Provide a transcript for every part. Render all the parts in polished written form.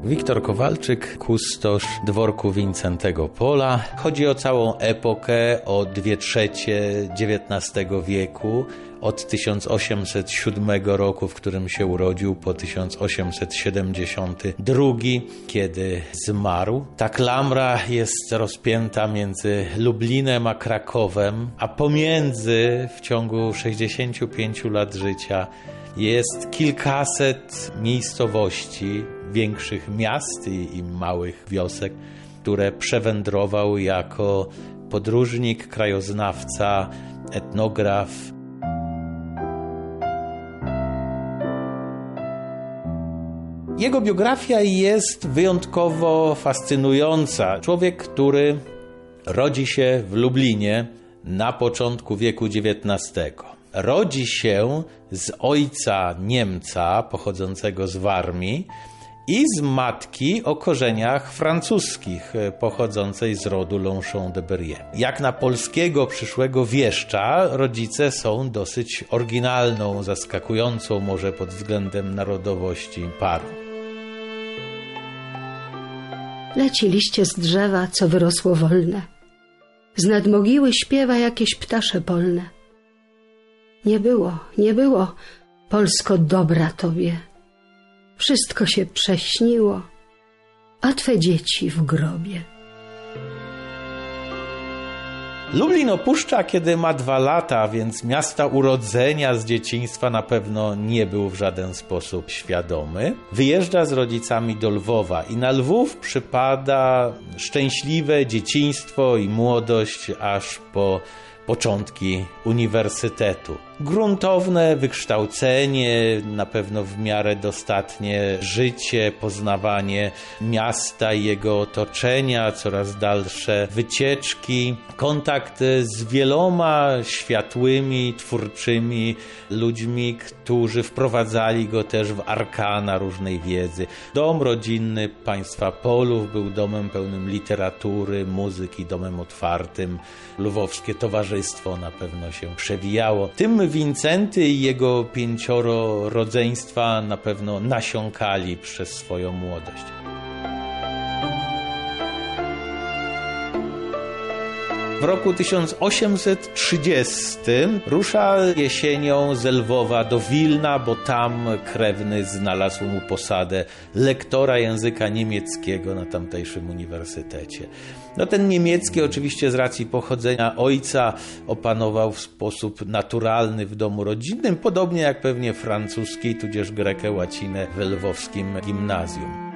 Wiktor Kowalczyk, kustosz dworku Wincentego Pola. Chodzi o całą epokę, o 2/3 XIX wieku, od 1807 roku, w którym się urodził, po 1872, kiedy zmarł. Ta klamra jest rozpięta między Lublinem a Krakowem, a pomiędzy w ciągu 65 lat życia jest kilkaset miejscowości, większych miast i małych wiosek, które przewędrował jako podróżnik, krajoznawca, etnograf. Jego biografia jest wyjątkowo fascynująca. Człowiek, który rodzi się w Lublinie na początku wieku XIX. Rodzi się z ojca Niemca pochodzącego z Warmii i z matki o korzeniach francuskich, pochodzącej z rodu Longchamp de Berrien. Jak na polskiego przyszłego wieszcza, rodzice są dosyć oryginalną, zaskakującą może pod względem narodowości parą. Leci liście z drzewa, co wyrosło wolne. Z nad mogiły śpiewa jakieś ptasze polne. Nie było, Polsko, dobra Tobie. Wszystko się prześniło, a Twe dzieci w grobie. Lublin opuszcza, kiedy ma 2 lata, więc miasta urodzenia z dzieciństwa na pewno nie był w żaden sposób świadomy. Wyjeżdża z rodzicami do Lwowa i na Lwów przypada szczęśliwe dzieciństwo i młodość aż po początki uniwersytetu. Gruntowne wykształcenie, na pewno w miarę dostatnie życie, poznawanie miasta i jego otoczenia, coraz dalsze wycieczki, kontakt z wieloma światłymi, twórczymi ludźmi, którzy wprowadzali go też w arkana różnej wiedzy. Dom rodzinny państwa Polów był domem pełnym literatury, muzyki, domem otwartym. Lwowskie towarzystwo na pewno się przewijało. Tym Wincenty i jego 5 rodzeństwa na pewno nasiąkali przez swoją młodość. W roku 1830 rusza jesienią z Lwowa do Wilna, bo tam krewny znalazł mu posadę lektora języka niemieckiego na tamtejszym uniwersytecie. No ten niemiecki oczywiście z racji pochodzenia ojca opanował w sposób naturalny w domu rodzinnym, podobnie jak pewnie francuski, tudzież grekę, łacinę w lwowskim gimnazjum.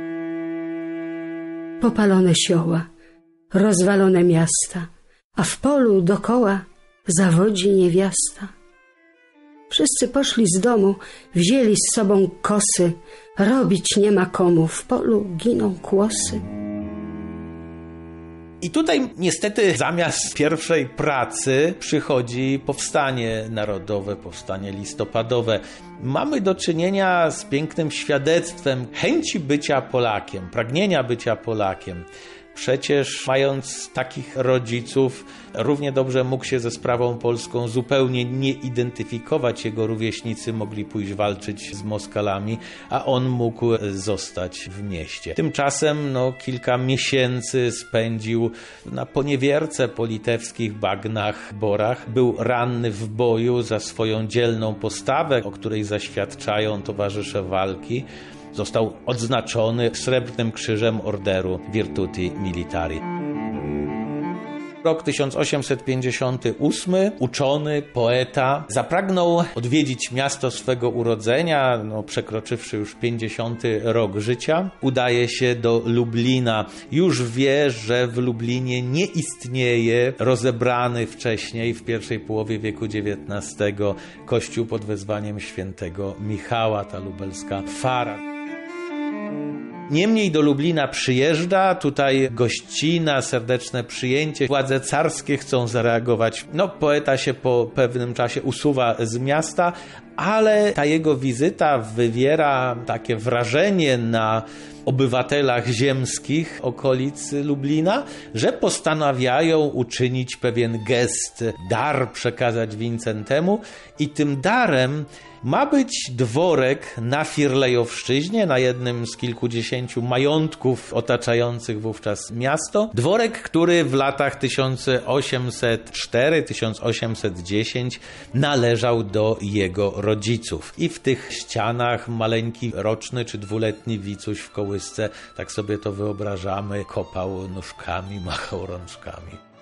Popalone sioła, rozwalone miasta, a w polu dokoła zawodzi niewiasta. Wszyscy poszli z domu, wzięli z sobą kosy, robić nie ma komu, w polu giną kłosy. I tutaj niestety zamiast pierwszej pracy przychodzi powstanie narodowe, powstanie listopadowe. Mamy do czynienia z pięknym świadectwem chęci bycia Polakiem, pragnienia bycia Polakiem. Przecież mając takich rodziców, równie dobrze mógł się ze sprawą polską zupełnie nie identyfikować. Jego rówieśnicy mogli pójść walczyć z Moskalami, a on mógł zostać w mieście. Tymczasem kilka miesięcy spędził na poniewierce po litewskich bagnach, borach. Był ranny w boju za swoją dzielną postawę, o której zaświadczają towarzysze walki. Został odznaczony Srebrnym Krzyżem Orderu Virtuti Militari. Rok 1858. Uczony, poeta zapragnął odwiedzić miasto swego urodzenia, przekroczywszy już 50. rok życia. Udaje się do Lublina. Już wie, że w Lublinie nie istnieje rozebrany wcześniej, w pierwszej połowie wieku XIX, kościół pod wezwaniem świętego Michała, ta lubelska fara. Niemniej do Lublina przyjeżdża, tutaj gościna, serdeczne przyjęcie. Władze carskie chcą zareagować. Poeta się po pewnym czasie usuwa z miasta, ale ta jego wizyta wywiera takie wrażenie na obywatelach ziemskich okolic Lublina, że postanawiają uczynić pewien gest, dar przekazać Wincentemu i tym darem ma być dworek na Firlejowszczyźnie, na jednym z kilkudziesięciu majątków otaczających wówczas miasto. Dworek, który w latach 1804-1810 należał do jego rodziców. I w tych ścianach maleńki roczny czy dwuletni Wicuś w kołysce, tak sobie to wyobrażamy, kopał nóżkami, machał rączkami.